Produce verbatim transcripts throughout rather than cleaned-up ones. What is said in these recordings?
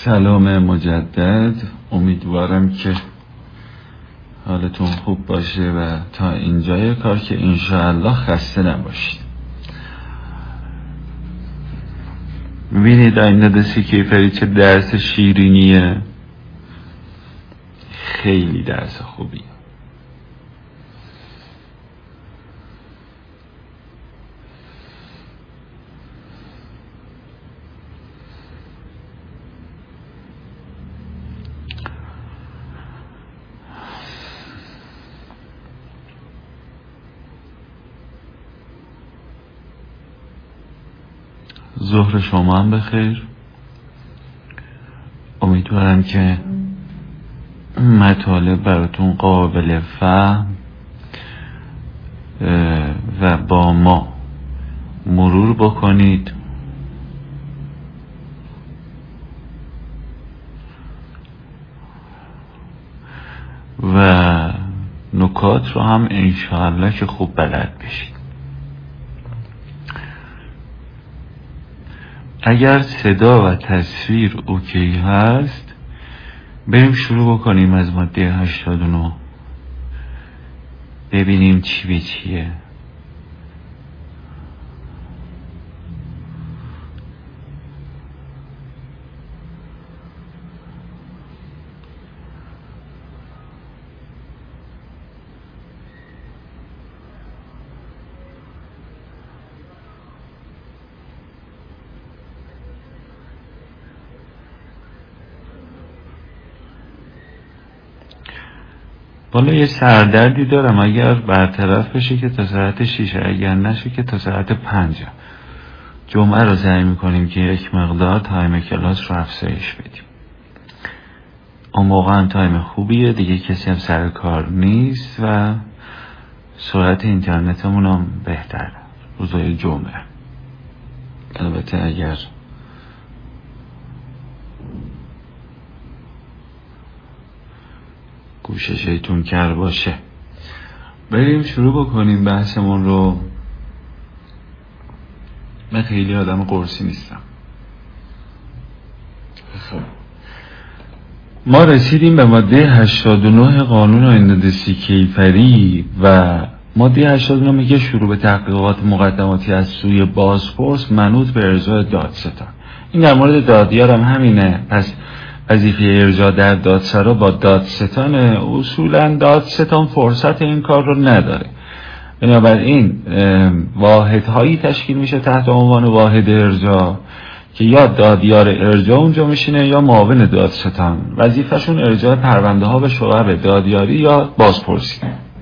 سلام مجدد. امیدوارم که حالتون خوب باشه و تا اینجای کار که انشاءالله خسته نباشید. میبینید آینده دستی کیفری چه درس شیرینیه، خیلی درس خوبیه. ظهر شما هم بخیر. امیدوارم که مطالب براتون قابل فهم و با ما مرور بکنید و نکات رو هم انشاءالله که خوب بلد بشید. اگر صدا و تصویر اوکی هست بریم شروع بکنیم از ماده هشتاد و نه، ببینیم چی به چیه. والا یه سردردی دارم، اگر برطرف بشه که تا ساعت شیشه، اگر نشه که تا ساعت پنج. جمعه رو سعی میکنیم که یک مقدار تایم کلاس رو افزایش بدیم. اون موقع هم تایم خوبیه دیگه، کسی هم سر کار نیست و سرعت اینترنتمون هم بهتر روزای جمعه. البته اگر گوشه شیطون کر باشه. بریم شروع بکنیم بحثمون رو. من خیلی آدم قرصی نیستم. خب ما رسیدیم به ماده هشتاد و نه قانون آینده دستی کیفری و ماده هشتاد و نه میگه شروع به تحقیقات مقدماتی از سوی بازپرس منوط به ارجاع دادستان. این در مورد دادیار هم همینه. پس وظیفه ارجاع در دادسرا با دادستان، اصولا دادستان فرصت این کار رو نداره. بنابراین واحدهایی تشکیل میشه تحت عنوان واحد ارجاع که یا دادیار ارجاع اونجا میشینه یا معاون دادستان. وظیفهشون ارجاع پرونده ها به شعب دادیاری یا بازپرسی.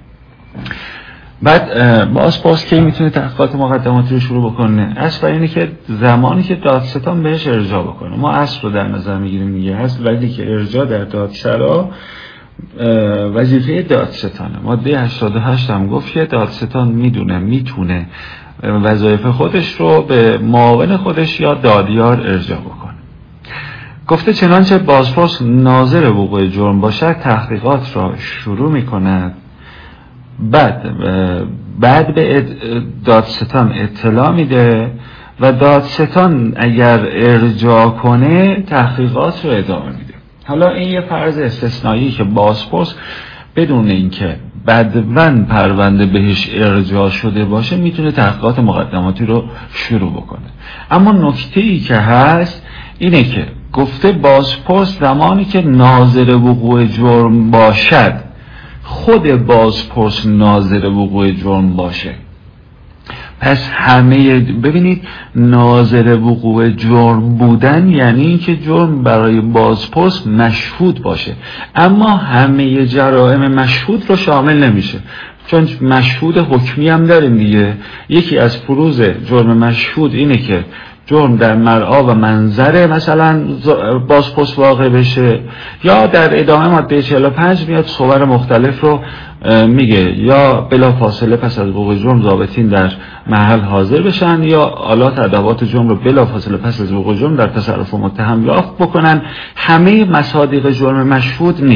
بعد بازپرس کی میتونه تحقیقات مقدماتی رو شروع بکنه؟ اصل اینه که زمانی که دادستان بهش ارجاع بکنه. ما اصل رو در نظر میگیریم دیگه. اصل ولی که ارجاع در دادسرا وظیفه دادستانه. ماده هشتاد و هشت هم گفت که دادستان میدونه میتونه وظایف خودش رو به معاون خودش یا دادیار ارجاع بکنه. گفته چنانچه بازپرس ناظر وقوع جرم باشد تحقیقات را شروع میکند. بعد بعد به دادستان اطلاع میده و دادستان اگر ارجاع کنه تحقیقات رو ادامه میده. حالا این یه فرض استثنایی که بازپرس بدون اینکه بدون پرونده بهش ارجاع شده باشه میتونه تحقیقات مقدماتی رو شروع بکنه. اما نکته ای که هست اینه که گفته بازپرس زمانی که ناظر وقوع جرم باشد، خود بازپرس ناظر وقوع جرم باشه. پس همه ببینید ناظر وقوع جرم بودن یعنی اینکه جرم برای بازپرس مشهود باشه، اما همه جرائم مشهود رو شامل نمیشه، چون مشهود حکمی هم داریم دیگه. یکی از فروض جرم مشهود اینه که جرم در مرعا و منظر مثلا بازپرس واقع بشه، یا در ادامه ماده چهل و پنج میاد صور مختلف رو میگه، یا بلا فاصله پس از وقوع جرم ضابطین در محل حاضر بشن، یا آلات ادوات جرم رو بلا فاصله پس از وقوع جرم در تصرف متهم یافت بکنن. همه مصادیق جرم مشهود نیست.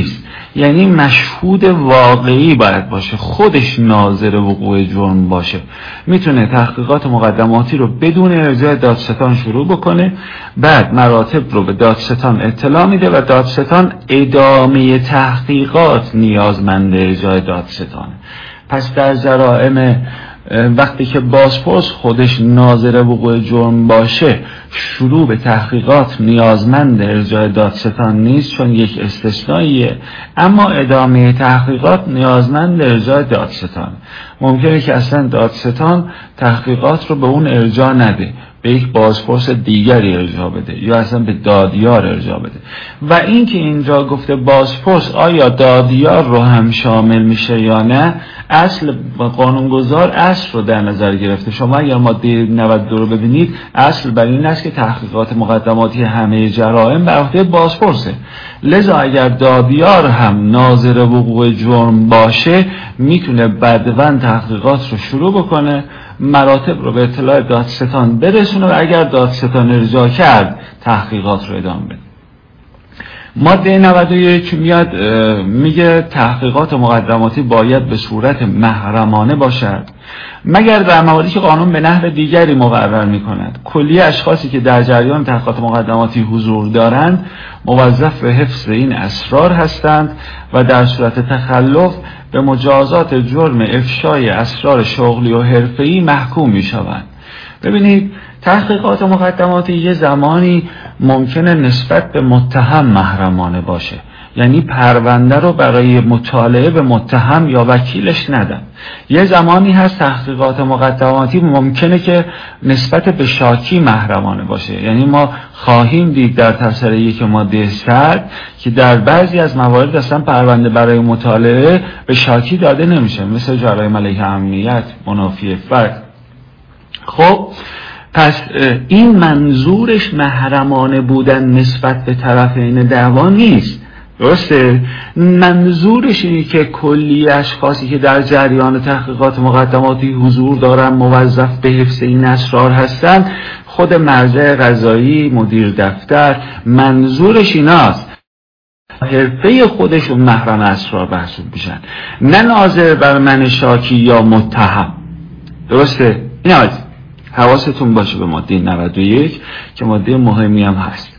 یعنی مشهود واقعی باید باشه، خودش ناظر وقوع جرم باشه. میتونه تحقیقات مقدماتی رو بدون ارجاع دادستان شروع بکنه، بعد مراتب رو به دادستان اطلاع میده و دادستان ادامه تحقیقات نیازمند ارجاع دادستانه. پس در جرائم وقتی که بازپرس خودش ناظر وقوع جرم باشه، شروع به تحقیقات نیازمند ارجاع دادستان نیست چون یک استثنائیه، اما ادامه تحقیقات نیازمند ارجاع دادستان. ممکنه که اصلا دادستان تحقیقات رو به اون ارجاع نده، به یک بازپرس دیگری ارجاع بده یا اصلا به دادیار ارجاع بده. و این که اینجا گفته بازپرس، آیا دادیار رو هم شامل میشه یا نه، اصل قانونگذار اصل رو در نظر گرفته. شما اگر ماده نود و دو رو ببینید، اصل بر این است که تحقیقات مقدماتی همه جرائم بر عهده بازپرسه. لذا اگر دادیار هم ناظر وقوع جرم باشه، میتونه بدون تحقیقات رو شروع بکنه، مراتب رو به اطلاع دادستان برسونه و اگر دادستان ارجاع کرد تحقیقات رو ادامه بده. ماده نود و یک میاد میگه تحقیقات مقدماتی باید به صورت محرمانه باشد مگر در مواردی که قانون به نحو دیگری مقرر میکند. کلیه اشخاصی که در جریان تحقیقات مقدماتی حضور دارند موظف به حفظ این اسرار هستند و در صورت تخلف به مجازات جرم افشای اسرار شغلی و حرفه‌ای محکوم میشوند. ببینید، تحقیقات مقدماتی یه زمانی ممکنه نسبت به متهم محرمانه باشه، یعنی پرونده رو برای مطالعه به متهم یا وکیلش ندن. یه زمانی هست تحقیقات مقدماتی ممکنه که نسبت به شاکی محرمانه باشه، یعنی ما خواهیم دید در تفسیر یک ماده صد که در بعضی از موارد اصلا پرونده برای مطالعه به شاکی داده نمیشه، مثل جرایم علیه امنیت، منافی فرد. خب پس این منظورش محرمانه بودن نسبت به طرفین دعوا نیست، درسته؟ منظورش اینه که کلی اشخاصی که در جریان تحقیقات مقدماتی حضور دارن موظف به حفظ این اسرار هستن، خود مرجع قضایی، مدیر دفتر، منظورش ایناست. حرفه خودشون محرم اسرار محسوب میشن، نه ناظر بر من شاکی یا متهم. درسته؟ این از حواستون باشه به ماده نود و یک که ماده مهمی هم هست.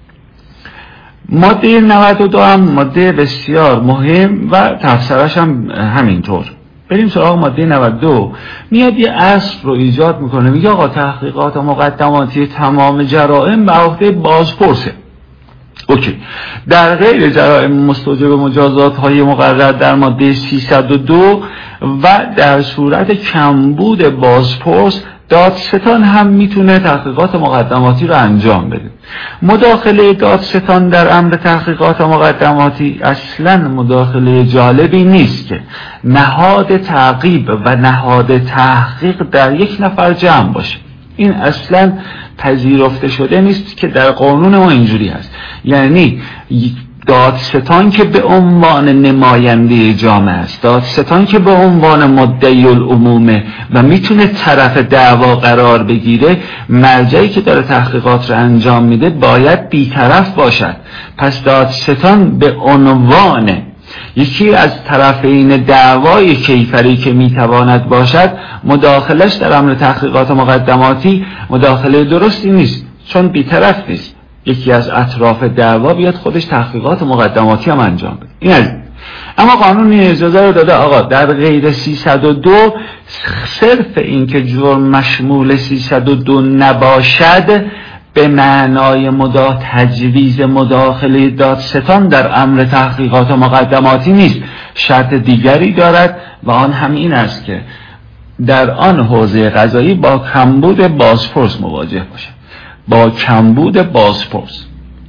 ماده نود و دو هم ماده بسیار مهم و تفسیرش هم همینطور. بریم سراغ ماده نود و دو. میاد یه اصل رو ایجاد میکنه، میگه آقا تحقیقات و مقدماتی تمام جرائم به عهده بازپرسه. اوکی. در غیر جرائم مستوجب مجازات های مقرر در ماده سیصد و دو و در صورت کمبود بازپرس، دادستان هم میتونه تحقیقات مقدماتی رو انجام بده. مداخله دادستان در امر تحقیقات مقدماتی اصلا مداخله جالبی نیست که نهاد تعقیب و نهاد تحقیق در یک نفر جمع باشه. این اصلا پذیرفته شده نیست که در قانون ما اینجوری هست. یعنی دادستان که به عنوان نماینده جامعه است، دادستان که به عنوان مدعی العمومه و میتونه طرف دعوا قرار بگیره، مرجعی که داره تحقیقات رو انجام میده باید بی‌طرف باشد. پس دادستان به عنوان یکی از طرفین دعوای کیفری که میتواند باشد، مداخلش در امر تحقیقات مقدماتی مداخله درستی نیست، چون بی‌طرف نیست. یکی از اطراف دعوا بیاد خودش تحقیقات مقدماتی هم انجام بده. این از این. اما قانون این اجازه رو داده آقا در غیر سیصد و دو صرف این که جرم مشمول سیصد و دو نباشد به معنای مدا تجویز مداخله دادستان در امر تحقیقات مقدماتی نیست، شرط دیگری دارد و آن هم این است که در آن حوزه قضایی با کمبود بازپرس مواجه باشد. با کمبود بازپرس.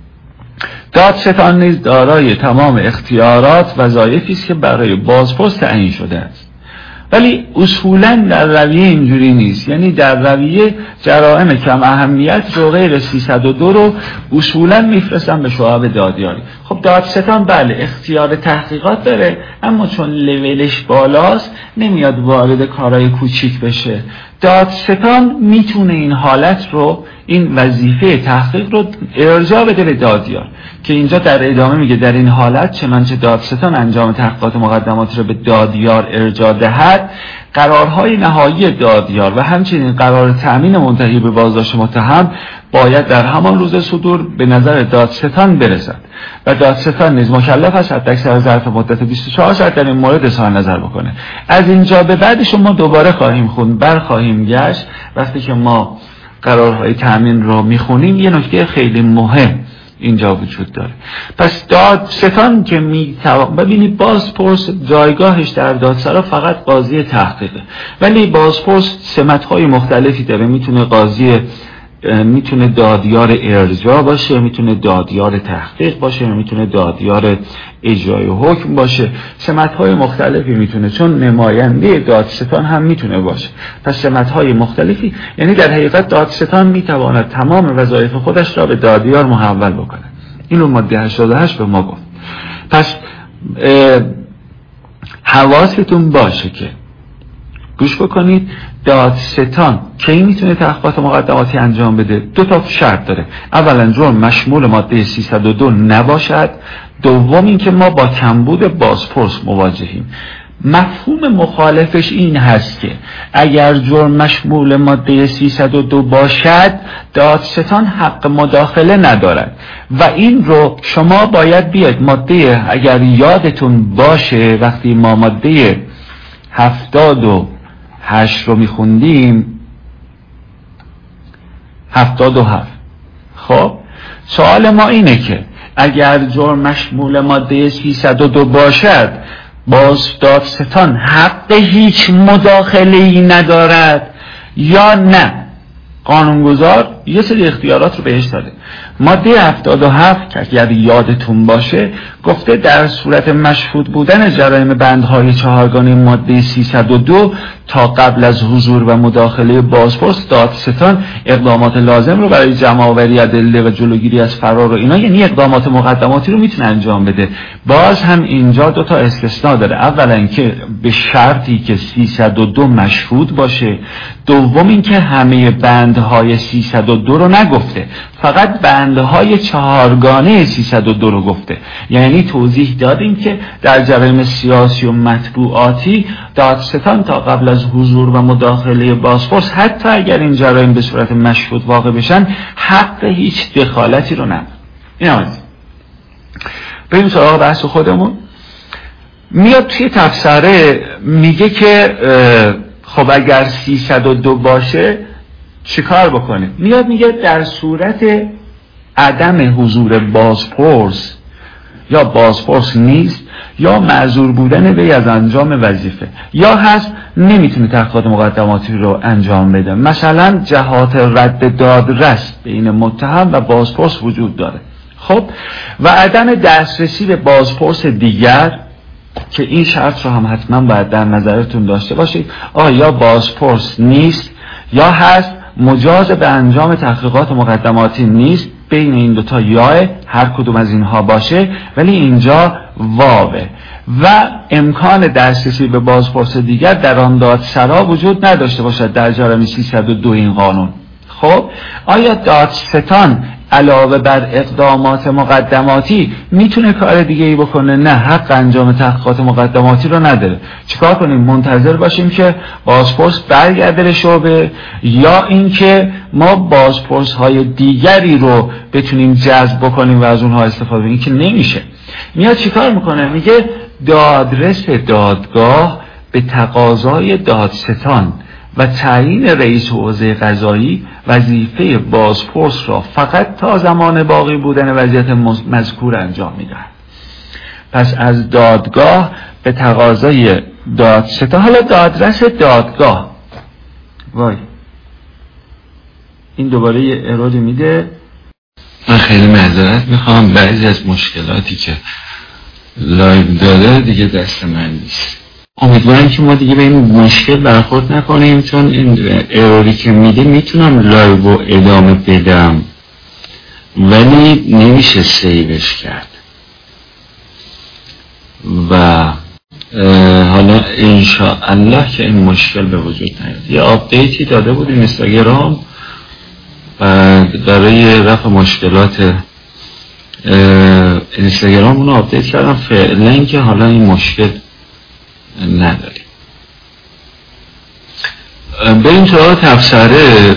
دادستان نیز دارای تمام اختیارات وظایفی است که برای بازپرس تعیین شده است. ولی اصولا در رویه اینجوری نیست. یعنی در رویه جرائم کم اهمیت رو غیر سیصد و دو رو اصولا میفرستن به شعب دادیاری. خب دادستان بله اختیار تحقیقات داره، اما چون لولش بالاست نمیاد وارد کارهای کوچیک بشه. دادستان میتونه این حالت رو، این وظیفه تحقیق رو ارجاع بده به دادیار که اینجا در ادامه میگه در این حالت چنانچه دادستان انجام تحقیقات مقدماتی رو به دادیار ارجاع دهد، قرارهای نهایی دادیار و همچنین قرار تأمین منتهی به بازداشت متهم باید در همان روز صدور به نظر دادستان برسد و دادستان نیز مکلف است حداکثر ظرف مدت بیست و چهار ساعت در این مورد اظهار نظر بکنه. از اینجا به بعد شما دوباره خواهیم خوند، بر خواهیم گشت. وقتی که ما قرارهای تأمین رو میخونیم یه نکته خیلی مهم اینجا وجود داره. پس دادستان که میتوان ببینید، بازپرس جایگاهش در دادسرا فقط قاضی تحقیقه، ولی بازپرس سمت‌های مختلفی داره. میتونه قاضی میتونه دادیار ارجاع باشه، میتونه دادیار تحقیق باشه، میتونه دادیار اجرای حکم باشه، سمت‌های مختلفی میتونه، چون نماینده دادستان هم میتونه باشه. پس سمت‌های مختلفی، یعنی در حقیقت دادستان میتواند تمام وظایف خودش را به دادیار محول بکنه. اینو ماده هشتاد و هشت به ما گفت. پس حواستون باشه که گوش بکنید، دادستان کی میتونه تحقیقات مقدماتی انجام بده؟ دو تا شرط داره. اولا جرم مشمول ماده سیصد و دو نباشد، دوم اینکه ما با کمبود بازپرس مواجهیم. مفهوم مخالفش این هست که اگر جرم مشمول ماده سیصد و دو باشد، دادستان حق مداخله ندارد و این رو شما باید بیاید ماده، اگر یادتون باشه وقتی ما ماده هفتاد و هشت رو میخوندیم، هفتاد و هفت، خب سوال ما اینه که اگر جرم مشمول ماده سیصد و دو باشد، باز دادستان حق هیچ مداخله‌ای ندارد یا نه؟ قانونگذار یه سری اختیارات رو بهش داده. ماده هفتاد و هفت که اگر یادتون باشه گفته در صورت مشهود بودن جرایم بندهای چهارگانه ماده سیصد و دو تا قبل از حضور و مداخله بازپرس، دادستان اقدامات لازم رو برای جمع‌آوری ادله و جلوگیری از فرار و اینا، یعنی اقدامات مقدماتی رو میتونه انجام بده. باز هم اینجا دو تا استثناء داره. اولا که به شرطی که سیصد و دو مشهود باشه، دوم این که همه بندهای سیصد و دو رو نگفته، فقط بندهای چهارگانه سیصد و دو رو گفته. یعنی توضیح دادیم که در جرایم سیاسی و مطبوعاتی دادستان تا قبل از حضور و مداخله بازپرس، حتی اگر این جرایم به صورت مشهود واقع بشن، حق هیچ دخالتی رو نداره. این آمد بریم سراغ بحث خودمون. میاد توی تفسیره میگه که خب اگر سیصد و دو باشه چیکار بکنه؟ میاد میگه در صورت عدم حضور بازپرس یا بازپرس نیست یا معذور بودن وی از انجام وظیفه، یا هست نمیتونه تحقیقات مقدماتی رو انجام بده، مثلا جهات رد دادرس بین متهم و بازپرس وجود داره، خب و عدم دسترسی به بازپرس دیگر که این شرط رو هم حتما باید در نظرتون داشته باشید. آیا بازپرس نیست یا هست مجاز به انجام تحقیقات مقدماتی نیست، بین این دوتا یا هر کدوم از اینها باشه، ولی اینجا واوه و امکان دسترسی به بازپرس دیگر در آن دادسرا وجود نداشته باشد در جرایم سیصد و دو این قانون. خب آیا دادستان علاوه بر اقدامات مقدماتی میتونه کار دیگه ای بکنه؟ نه، حق انجام تحقیقات مقدماتی رو نداره. چیکار کنیم؟ منتظر باشیم که بازپرس برگرده به شعبه، یا اینکه ما بازپرس های دیگری رو بتونیم جذب بکنیم و از اونها استفاده کنیم؟ این که نمیشه. میاد چیکار میکنه؟ میگه دادرس دادگاه به تقاضای دادستان و تعیین رئیس حوزه قضایی وظیفه بازپرس را فقط تا زمان باقی بودن وضعیت مذکور انجام می‌دهد. پس از دادگاه به تقاضای دادستان. حالا دادرس دادگاه، وای این دوباره یه اروری میده. من خیلی معذرت میخوام، بعضی از مشکلاتی که لایو داره دیگه دست من نیست. امیدوارم که ما دیگه به این مشکل برخورد نکنیم، چون این اروری که میده میتونم لایو رو ادامه بدم ولی نمیشه سیوش کرد و حالا انشاءالله که این مشکل به وجود نیاد. یه آپدیتی داده بود اینستاگرام برای رفع مشکلات اینستاگرام، اونو آپدیت کردم فعلا که حالا این مشکل نداریم. بریم سراغ تبصره.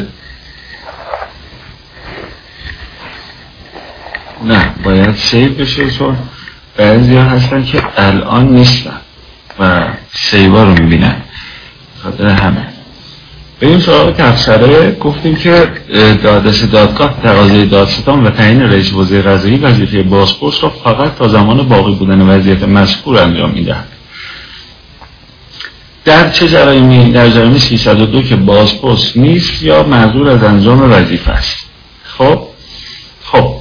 نه باید سیو بشه چون بعضی ها هستن که الان نیستن و سیوا رو میبینن، خاطر همه. بریم سراغ تبصره. گفتیم که دادرس دادگاه تقاضای دادستان و تعیین رئیس حوزه قضایی وظیفه بازپرس را فقط تا زمان باقی بودن وضعیت مذکور انجام میدهد. در چه جرایمی؟ در جرایم سیصد و دو که بازپرس نیست یا معذور از انجام وظیفه است. خب خب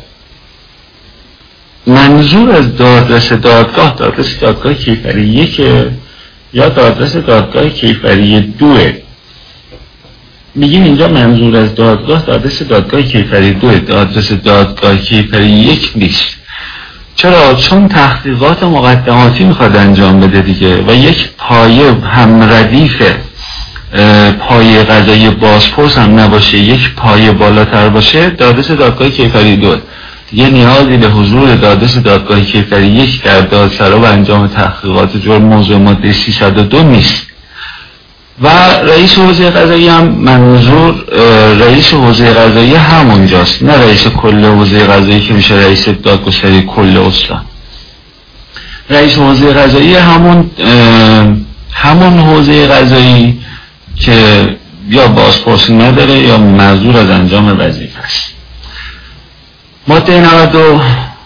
منظور از دادرس دادگاه دادرس دادگاه کیفری یک یا دادرس دادگاه کیفری دوه؟ میگیم اینجا منظور از دادگاه دادرس دادگاه کیفری دوه، دادرس دادگاه کیفری یک نیست. چرا؟ چون تحقیقات مقدماتی میخواد انجام بده دیگه و یک پایه هم ردیف پایه قضایی بازپرس هم نباشه، یک پایه بالاتر باشه، دادرس دادگاه کیفری دوه. یه نیازی به حضور دادرس دادگاه کیفری یک در دادسرا و انجام تحقیقات جرم موضوع ماده سیصد و دو نیست. و رئیس حوزه قضایی هم منظور رئیس حوزه قضایی همونجاست، نه رئیس کل حوزه قضایی که میشه رئیس دادگستری کل استان. رئیس حوزه قضایی همون همون حوزه قضایی که یا بازپرسی نداره یا معذور از انجام وظیفه است. ماده نود و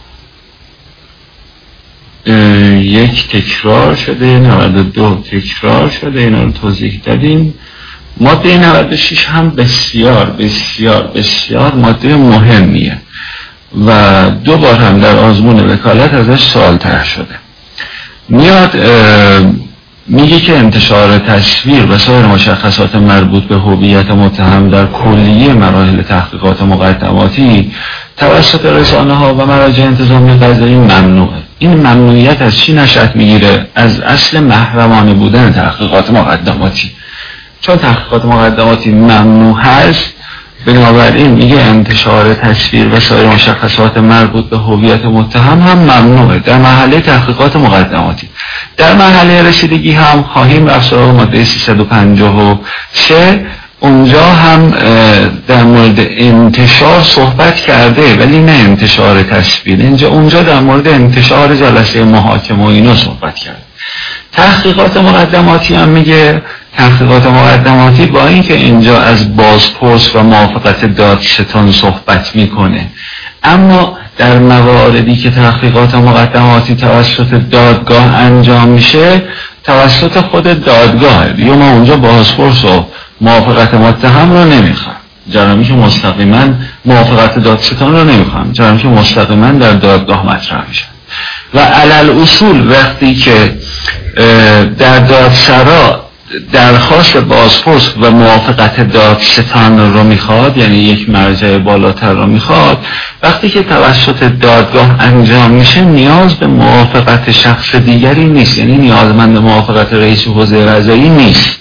یک تکرار شده، نود و دو تکرار شده، اینا رو توضیح دادیم. ماده نود و شش هم بسیار بسیار بسیار ماده مهمیه و دو بار هم در آزمون وکالت ازش سوال طرح شده. میاد میگه که انتشار تصویر و سایر مشخصات مربوط به هویت متهم در کلیه مراحل تحقیقات مقدماتی توسط رسانه ها و مراجع انتظامی قضایی ممنوعه. این ممنوعیت از چی نشأت میگیره؟ از اصل محرمانه بودن تحقیقات مقدماتی. چون تحقیقات مقدماتی ممنوع هست، بنابراین میگه انتشار تصویر و سایر مشخصات مربوط به هویت متهم هم ممنوعه در مرحله تحقیقات مقدماتی. در مرحله رسیدگی هم خواهیم رفت سراغ ماده سیصد و پنجاه و سه. اونجا هم در مورد انتشار صحبت کرده ولی نه انتشار تصویر. اینجا اونجا در مورد انتشار جلسه محاکمه و اینا صحبت کرده. تحقیقات مقدماتی هم میگه تحقیقات مقدماتی با اینکه اینجا از بازپرس و موافقت دادستان صحبت میکنه، اما در مواردی که تحقیقات مقدماتی توسط دادگاه انجام میشه توسط خود دادگاه دیگه. ما اونجا بازپرس و موافقت متهم رو نمیخوام، جرامی که مستقیما موافقت دادستان رو نمیخوام، جرامی که مستقیما در دادگاه مطرح میشن. و علل اصول وقتی که در دادسرا درخواست بازپرس و موافقت دادستان رو میخواد، یعنی یک مرجع بالاتر رو میخواد، وقتی که توسط دادگاه انجام میشه نیاز به موافقت شخص دیگری نیست، یعنی نیازمند موافقت رئیس حوزه قضایی نیست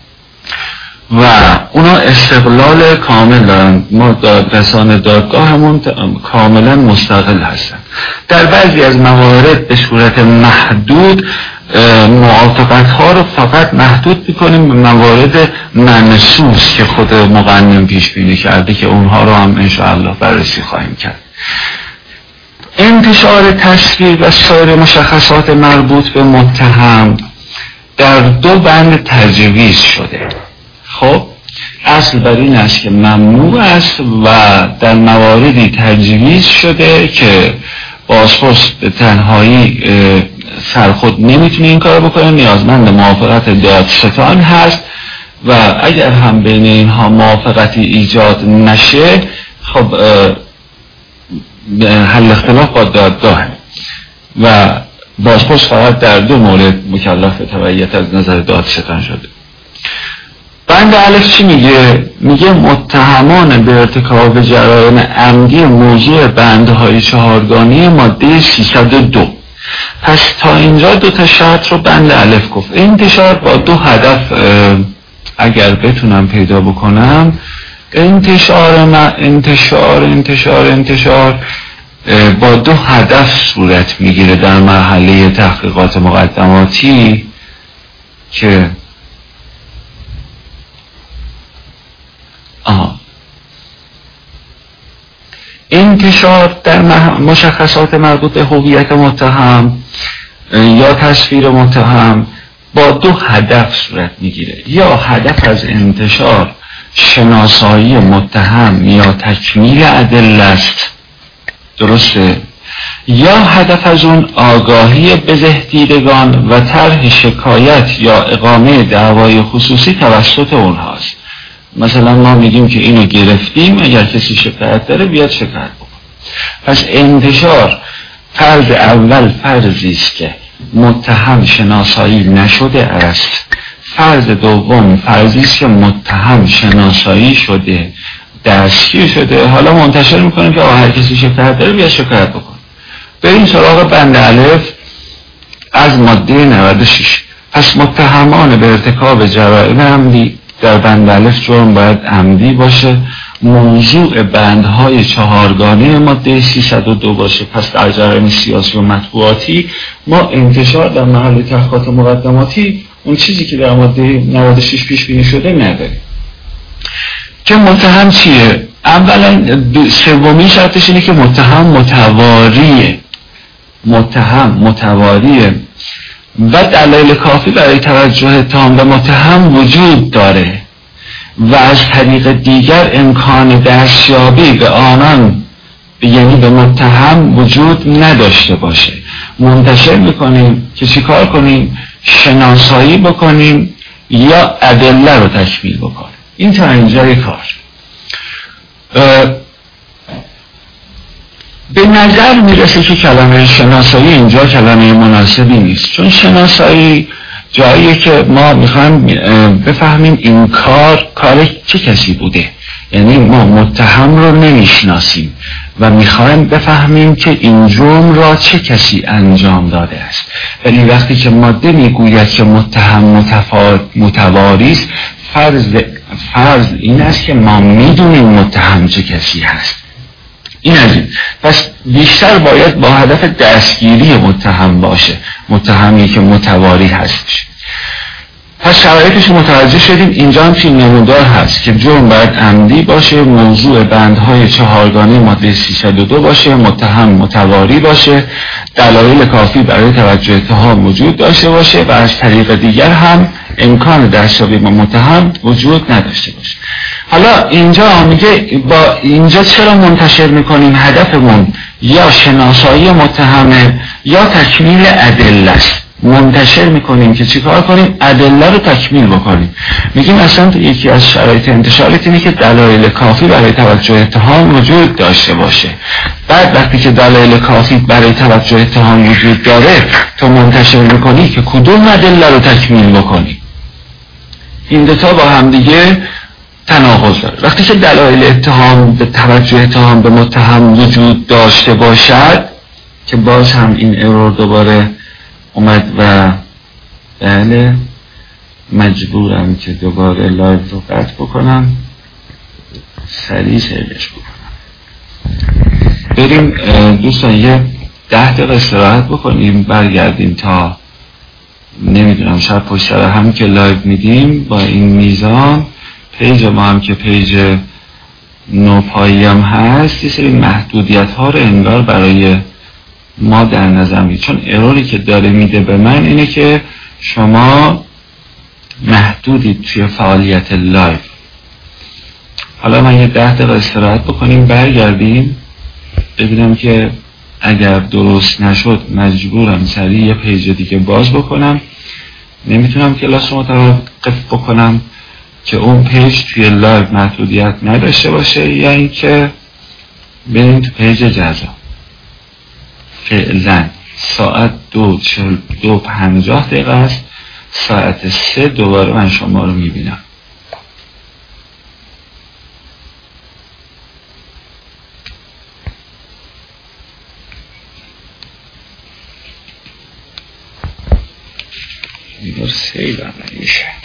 و اونا استقلال کامل دارن. ما دادرسان دادگاه همون کاملا مستقل هستن. در بعضی از موارد به صورت محدود موافقت ها رو فقط محدود میکنیم به موارد منصوص که خود مقنن پیش بینی کرده که اونها رو هم انشاءالله بررسی خواهیم کرد. انتشار تصویر و سایر مشخصات مربوط به متهم در دو بند تجویز شده. خب اصل بر این است که ممنوع است و در مواردی تجویز شده که بازپرس به تنهایی سرخود نمیتونه این کار بکنه، نیازمند موافقت دادستان هست و اگر هم بین اینها موافقتی ایجاد نشه خب حل اختلاف با دادگاه و بازپرس فقط در دو مورد مکلف به تبعیت از نظر دادستان شده. بند الف چی میگه؟ میگه متهمان به ارتکاب جرایم عمدی موضوع بندهای چهارگانه ماده سیصد و دو. پس تا تا اینجا دو تا شرط رو بند الف گفت. انتشار با دو هدف اگر بتونم پیدا بکنم، انتشار انتشار انتشار انتشار با دو هدف صورت میگیره در مرحله تحقیقات مقدماتی که آها انتشار در مشخصات مربوط به هویت متهم یا تصویر متهم با دو هدف صورت میگیره. یا هدف از انتشار شناسایی متهم یا تکمیل ادله است، درسته؟ یا هدف از اون آگاهی بزهدیدگان و طرح شکایت یا اقامه دعوای خصوصی توسط اونهاست. مثلا ما میگیم که اینو گرفتیم، اگر کسی شکایت داره بیاد شکایت بکن. پس انتشار فرض اول فرضی است که متهم شناسایی نشده است. فرض دوم فرضی است که متهم شناسایی شده، دستگیر شده، حالا منتشر میکنیم که هر کسی شکایت داره بیاد شکایت بکن. بریم سراغ بند الف از ماده نود و شش. پس متهمان به ارتکاب جرائم عمدی در بند الف جرم باید عمدی باشه، موضوع بندهای چهارگانه ماده سیصد و دو باشه. پس در جرائم سیاسی و مطبوعاتی ما انتشار در محل تحقیقات مقدماتی اون چیزی که در ماده نود و شش پیش بینی شده نداره. که متهم چیه؟ اولا سومین شرطش اینه که متهم متواریه. متهم متواریه و دلایل کافی برای توجه تام به متهم وجود داره و از طریق دیگر امکان دستیابی به آنان، یعنی به متهم، وجود نداشته باشه. منتشر میکنیم که چی کار کنیم؟ شناسایی بکنیم یا ادله رو تکمیل بکنیم. این تا اینجای کار. به نظر میرسه که کلمه شناسایی اینجا کلمه مناسبی نیست، چون شناسایی جاییه که ما میخوایم بفهمیم این کار کار چه کسی بوده. یعنی ما متهم رو نمیشناسیم و میخوایم بفهمیم که این جرم را چه کسی انجام داده است. ولی وقتی که ماده میگوید که متهم متواری است، فرض فرض این است که ما میدونیم متهم چه کسی هست. این از این. پس بیشتر باید با هدف دستگیری متهم باشه، متهمی که متواری هستش. پس شرایطش متوجه شدیم. اینجا هم چین نمودار هست که جرم باید عمدی باشه، موضوع بندهای چهارگانه ماده سیصد و دو باشه، متهم متواری باشه، دلایل کافی برای توجه اتهام وجود داشته باشه و از طریق دیگر هم امکان دستیابی به متهم وجود نداشته باشه. حالا اینجا میگه با اینجا چرا منتشر میکنیم؟ هدفمون یا شناسایی متهمه یا تکمیل ادله است. منتشر میکنیم که چیکار کنیم؟ ادله رو تکمیل بکنیم. میگیم اصلا یکی از شرایط انتشار اینه که دلایل کافی برای توجه اتهام وجود داشته باشه. بعد وقتی که دلایل کافی برای توجه اتهام وجود داره، تو منتشر میکنی که کدوم ادله رو تکمیل بکنی. این دوتا با هم دیگه تناقض داره. وقتی که دلایل اتهام به توجه اتهام به متهم وجود داشته باشد، که باز هم این ارور دوباره اومد و بله مجبورم که دوباره لایو رو قطع بکنم، سریع سیرش بکنم. بریم دوستان یه ده دقیقه استراحت بکنیم، برگردیم تا نمیدونم شاید پشت سر هم که لایو میدیم با این میزان. پیج ما هم که پیج نوپایی هم هست، یه سری محدودیت ها رو انگار برای ما در نظر میگیره، چون اروری که داره میده به من اینه که شما محدودید توی فعالیت لایو. حالا من یه ده دقیقه استراحت بکنیم، برگردیم ببینم که اگر درست نشد مجبورم سریع یه پیج دیگه باز بکنم. نمیتونم کلاس رو متوقف بکنم که اون پیج توی لایو محدودیت نداشته باشه، یا اینکه بریم تو پیج جزا. فعلا ساعت دو چل دو پنجاه دقیقه است، ساعت سه دوباره من شما رو میبینم. اینو سیو هم نمیشه.